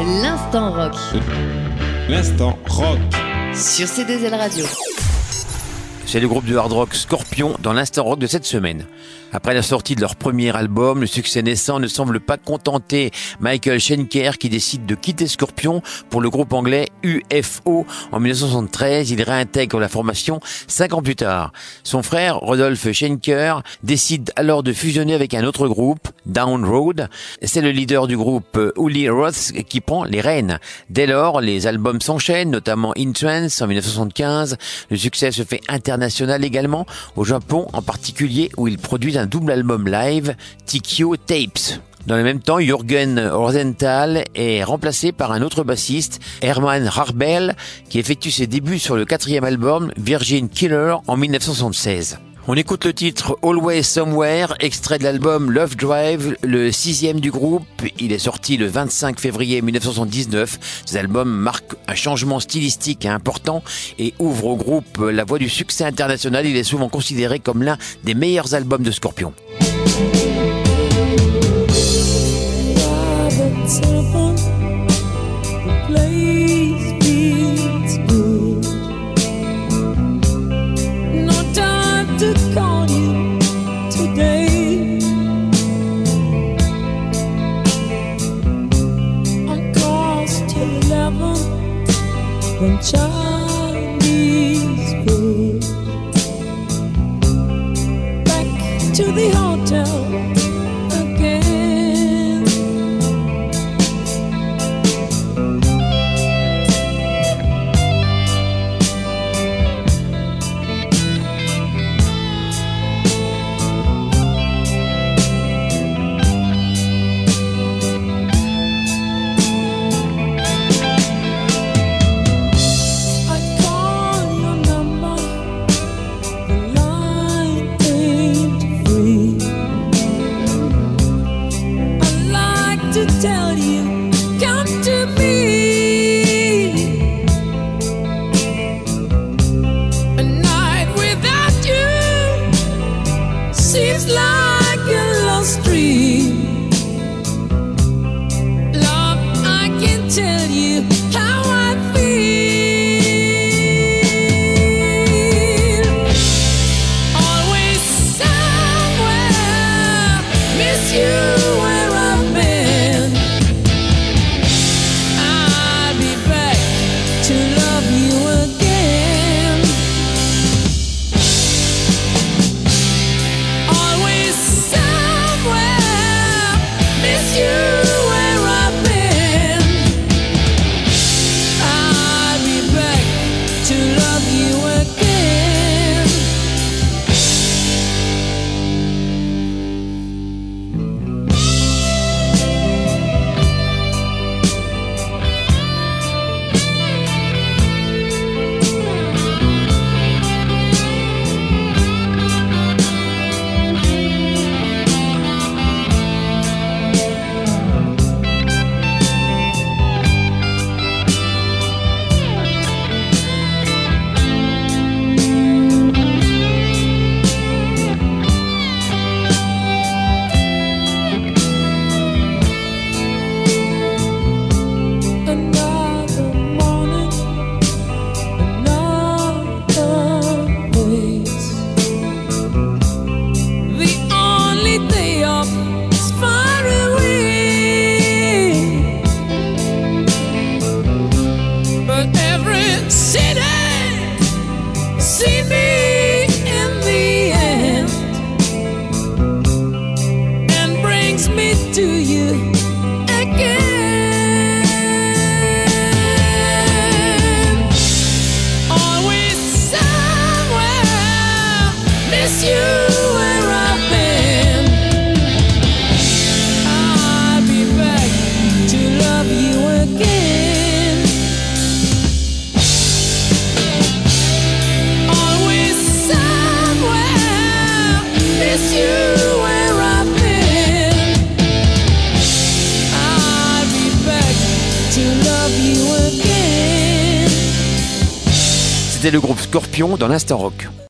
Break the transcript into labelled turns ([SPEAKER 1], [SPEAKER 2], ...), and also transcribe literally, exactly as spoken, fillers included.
[SPEAKER 1] L'instant rock.
[SPEAKER 2] L'instant rock.
[SPEAKER 1] Sur C deux L Radio.
[SPEAKER 3] C'est le groupe de hard rock Scorpions dans l'instant rock de cette semaine. Après la sortie de leur premier album, le succès naissant ne semble pas contenter Michael Schenker qui décide de quitter Scorpions pour le groupe anglais U F O. En dix-neuf cent soixante-treize, il réintègre la formation cinq ans plus tard. Son frère, Rodolphe Schenker, décide alors de fusionner avec un autre groupe, Down Road. C'est le leader du groupe, Uli Roth, qui prend les rênes. Dès lors, les albums s'enchaînent, notamment In Trance en dix-neuf cent soixante-quinze. Le succès se fait international également, au Japon en particulier, où il produit un double album live, Tikyo Tapes. Dans le même temps, Jürgen Rosenthal est remplacé par un autre bassiste, Hermann Harbel, qui effectue ses débuts sur le quatrième album, Virgin Killer, en dix-neuf cent soixante-seize. On écoute le titre Always Somewhere, extrait de l'album Love Drive, le sixième du groupe. Il est sorti le vingt-cinq février dix-neuf cent soixante-dix-neuf. Cet album marque un changement stylistique important et ouvre au groupe la voie du succès international. Il est souvent considéré comme l'un des meilleurs albums de Scorpions.
[SPEAKER 4] When Chinese food, back to the hotel again. Tell you, come to me. A night without you seems like a lost dream. Love, I can tell you how I feel. Always somewhere, miss you. To you again. Always somewhere, miss you where I've been. I'll be back to love you again. Always somewhere, miss you.
[SPEAKER 3] C'était le groupe Scorpions dans l'instant rock.